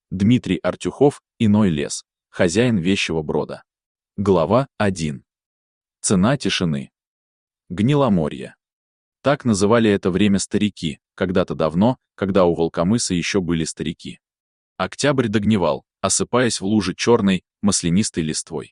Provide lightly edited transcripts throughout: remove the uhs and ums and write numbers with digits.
Дмитрий Артюхов, «Иной лес», хозяин вещего брода. Глава 1. Цена тишины. Гниломорье. Так называли это время старики, когда-то давно, когда у Волкомыса еще были старики. Октябрь догнивал, осыпаясь в лужи черной, маслянистой листвой.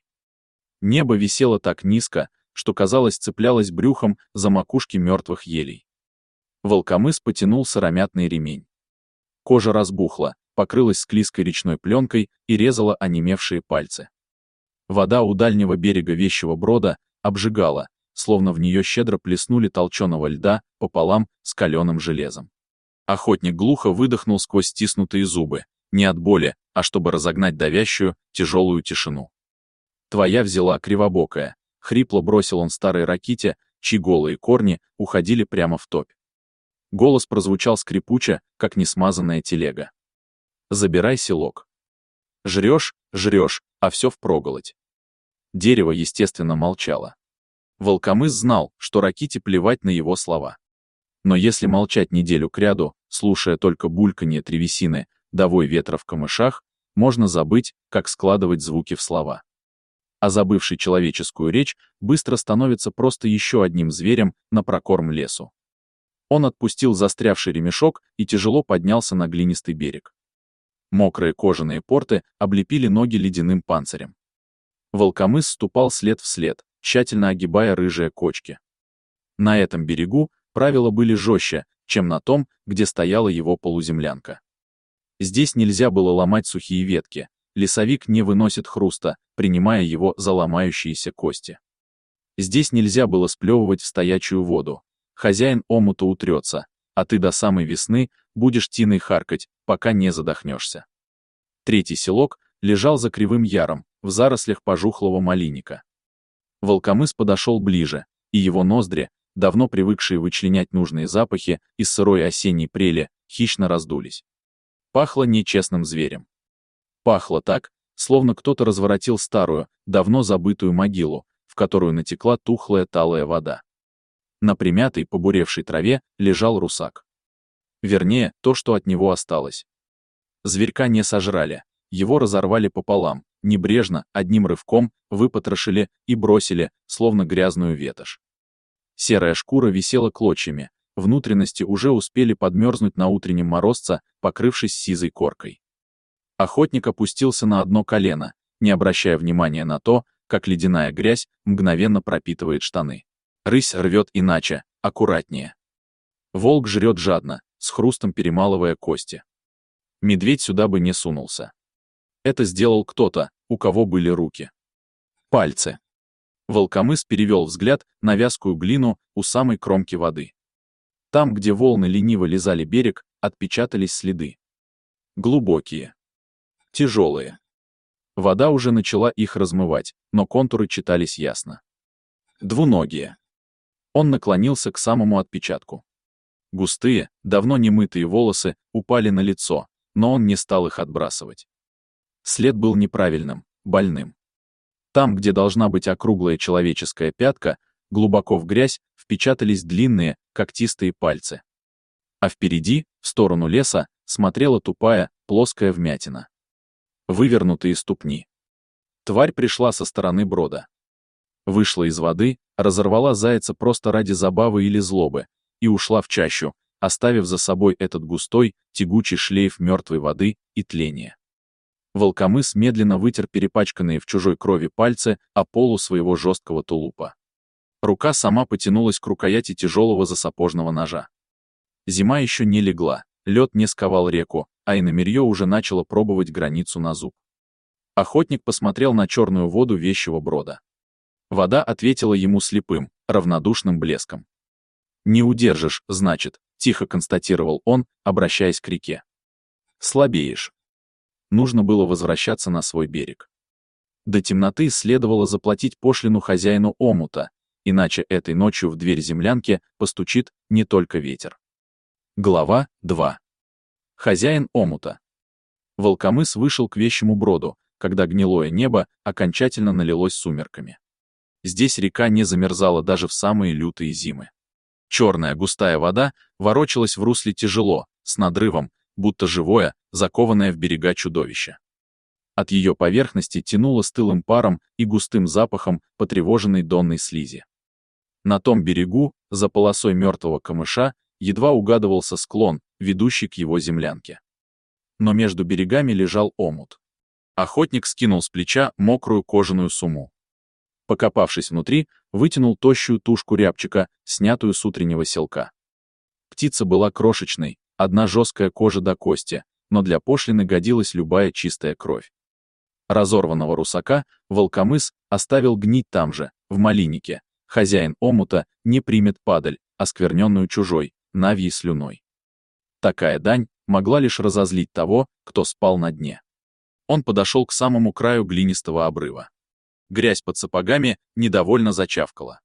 Небо висело так низко, что, казалось, цеплялось брюхом за макушки мертвых елей. Волкомыс потянул сыромятный ремень. Кожа разбухла, покрылась склизкой речной пленкой и резала онемевшие пальцы. Вода у дальнего берега вещего брода обжигала, словно в нее щедро плеснули толченого льда пополам с каленым железом. Охотник глухо выдохнул сквозь стиснутые зубы, не от боли, а чтобы разогнать давящую, тяжелую тишину. «Твоя взяла кривобокая», — хрипло бросил он старой раките, чьи голые корни уходили прямо в топь. Голос прозвучал скрипуче, как несмазанная телега. «Забирай селок. Жрешь, а все впроголодь». Дерево, естественно, молчало. Волкомыс знал, что раките плевать на его слова. Но если молчать неделю кряду, слушая только бульканье древесины, да вой ветра в камышах, можно забыть, как складывать звуки в слова. А забывший человеческую речь быстро становится просто еще одним зверем на прокорм лесу. Он отпустил застрявший ремешок и тяжело поднялся на глинистый берег. Мокрые кожаные порты облепили ноги ледяным панцирем. Волкомыс ступал след в след, тщательно огибая рыжие кочки. На этом берегу правила были жестче, чем на том, где стояла его полуземлянка. Здесь нельзя было ломать сухие ветки, лесовик не выносит хруста, принимая его за ломающиеся кости. Здесь нельзя было сплевывать в стоячую воду. Хозяин омута утрется, а ты до самой весны будешь тиной харкать, пока не задохнешься. Третий селок лежал за кривым яром, в зарослях пожухлого малинника. Волкомыс подошел ближе, и его ноздри, давно привыкшие вычленять нужные запахи из сырой осенней прели, хищно раздулись. Пахло нечестным зверем. Пахло так, словно кто-то разворотил старую, давно забытую могилу, в которую натекла тухлая талая вода. На примятой, побуревшей траве лежал русак. Вернее, то, что от него осталось. Зверька не сожрали, его разорвали пополам, небрежно, одним рывком, выпотрошили и бросили, словно грязную ветошь. Серая шкура висела клочьями, внутренности уже успели подмерзнуть на утреннем морозце, покрывшись сизой коркой. Охотник опустился на одно колено, не обращая внимания на то, как ледяная грязь мгновенно пропитывает штаны. Рысь рвет иначе, аккуратнее. Волк жрет жадно, с хрустом перемалывая кости. Медведь сюда бы не сунулся. Это сделал кто-то, у кого были руки. Пальцы. Волкомыс перевел взгляд на вязкую глину у самой кромки воды. Там, где волны лениво лизали берег, отпечатались следы. Глубокие. Тяжелые. Вода уже начала их размывать, но контуры читались ясно. Двуногие. Он наклонился к самому отпечатку. Густые, давно не мытые волосы упали на лицо, но он не стал их отбрасывать. След был неправильным, больным. Там, где должна быть округлая человеческая пятка, глубоко в грязь впечатались длинные, когтистые пальцы. А впереди, в сторону леса, смотрела тупая, плоская вмятина. Вывернутые ступни. Тварь пришла со стороны брода. Вышла из воды, разорвала зайца просто ради забавы или злобы, и ушла в чащу, оставив за собой этот густой, тягучий шлейф мертвой воды и тления. Волкомыс медленно вытер перепачканные в чужой крови пальцы о полу своего жесткого тулупа. Рука сама потянулась к рукояти тяжелого засапожного ножа. Зима еще не легла, лед не сковал реку, а иномерье уже начало пробовать границу на зуб. Охотник посмотрел на черную воду вещего брода. Вода ответила ему слепым, равнодушным блеском. «Не удержишь, значит», — тихо констатировал он, обращаясь к реке. «Слабеешь». Нужно было возвращаться на свой берег. До темноты следовало заплатить пошлину хозяину омута, иначе этой ночью в дверь землянки постучит не только ветер. Глава 2. Хозяин омута. Волкомыс вышел к вещему броду, когда гнилое небо окончательно налилось сумерками. Здесь река не замерзала даже в самые лютые зимы. Черная густая вода ворочалась в русле тяжело, с надрывом, будто живое, закованное в берега чудовище. От ее поверхности тянуло стылым паром и густым запахом потревоженной донной слизи. На том берегу, за полосой мертвого камыша, едва угадывался склон, ведущий к его землянке. Но между берегами лежал омут. Охотник скинул с плеча мокрую кожаную сумму. Покопавшись внутри, вытянул тощую тушку рябчика, снятую с утреннего селка. Птица была крошечной, одна жесткая кожа до кости, но для пошлины годилась любая чистая кровь. Разорванного русака волкомыс оставил гнить там же, в малиннике. Хозяин омута не примет падаль, оскверненную чужой, навьей слюной. Такая дань могла лишь разозлить того, кто спал на дне. Он подошел к самому краю глинистого обрыва. Грязь под сапогами недовольно зачавкала.